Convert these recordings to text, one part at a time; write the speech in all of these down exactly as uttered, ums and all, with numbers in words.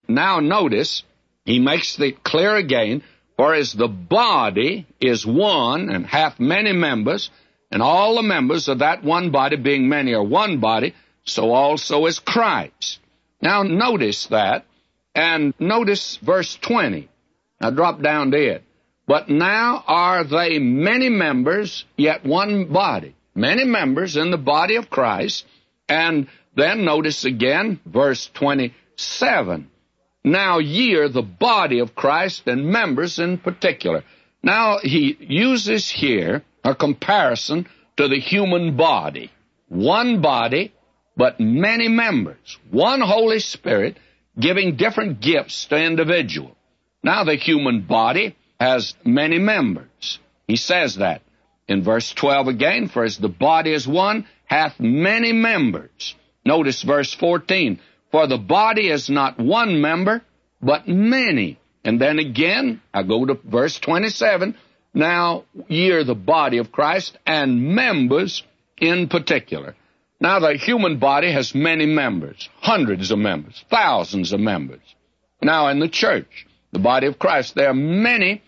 Now notice, he makes it clear again, for as the body is one and hath many members, and all the members of that one body, being many, are one body, so also is Christ. Now notice that, and notice verse twenty. Now drop down to it. But now are they many members, yet one body. Many members in the body of Christ. And then notice again, verse twenty-seven. Now ye are the body of Christ, and members in particular. Now he uses here a comparison to the human body. One body, but many members. One Holy Spirit giving different gifts to individuals. Now the human body has many members. He says that in verse twelve again, for as the body is one, hath many members. Notice verse fourteen, for the body is not one member, but many. And then again, I go to verse twenty-seven, now ye are the body of Christ, and members in particular. Now the human body has many members, hundreds of members, thousands of members. Now in the church, the body of Christ, there are many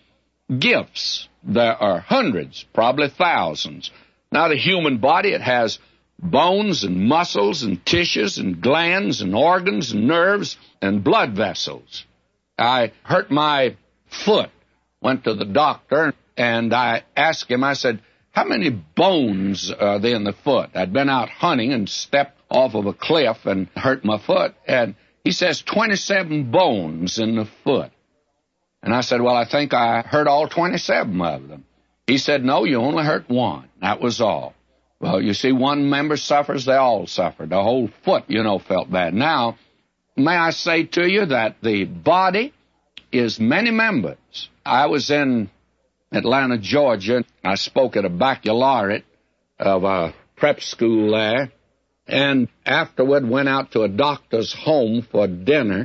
gifts. There are hundreds, probably thousands. Now the human body, it has bones and muscles and tissues and glands and organs and nerves and blood vessels. I hurt my foot, went to the doctor, and I asked him, I said, how many bones are there in the foot? I'd been out hunting and stepped off of a cliff and hurt my foot, and he says twenty-seven bones in the foot. And I said, well, I think I hurt all twenty-seven of them. He said, no, you only hurt one. That was all. Well, you see, one member suffers, they all suffer. The whole foot, you know, felt bad. Now, may I say to you that the body is many members. I was in Atlanta, Georgia. I spoke at a baccalaureate of a prep school there, and afterward went out to a doctor's home for dinner.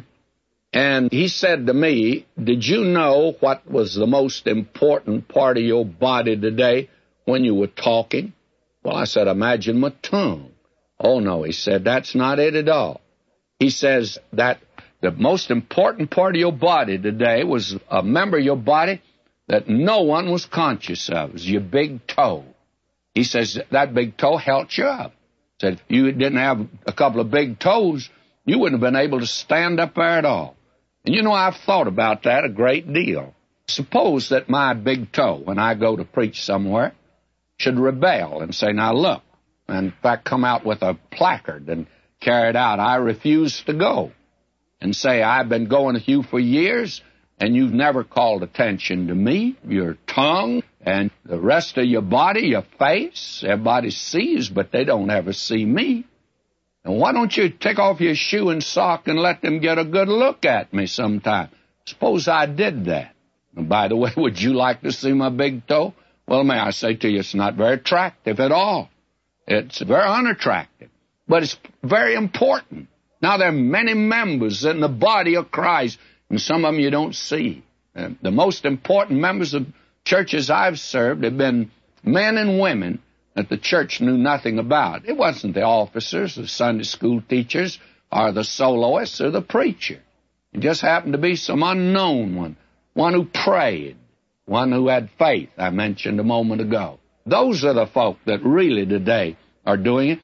And he said to me, did you know what was the most important part of your body today when you were talking? Well, I said, imagine my tongue. Oh, no, he said, that's not it at all. He says that the most important part of your body today was a member of your body that no one was conscious of. It was your big toe. He says that big toe held you up. He said if you didn't have a couple of big toes, you wouldn't have been able to stand up there at all. And you know, I've thought about that a great deal. Suppose that my big toe, when I go to preach somewhere, should rebel and say, now look, and in fact come out with a placard and carry it out, I refuse to go, and say, I've been going with you for years, and you've never called attention to me, your tongue, and the rest of your body, your face, everybody sees, but they don't ever see me. And why don't you take off your shoe and sock and let them get a good look at me sometime? Suppose I did that. And by the way, would you like to see my big toe? Well, may I say to you, it's not very attractive at all. It's very unattractive, but it's very important. Now, there are many members in the body of Christ, and some of them you don't see. And the most important members of churches I've served have been men and women that the church knew nothing about. It wasn't the officers, the Sunday school teachers, or the soloists, or the preacher. It just happened to be some unknown one, one who prayed, one who had faith, I mentioned a moment ago. Those are the folk that really today are doing it.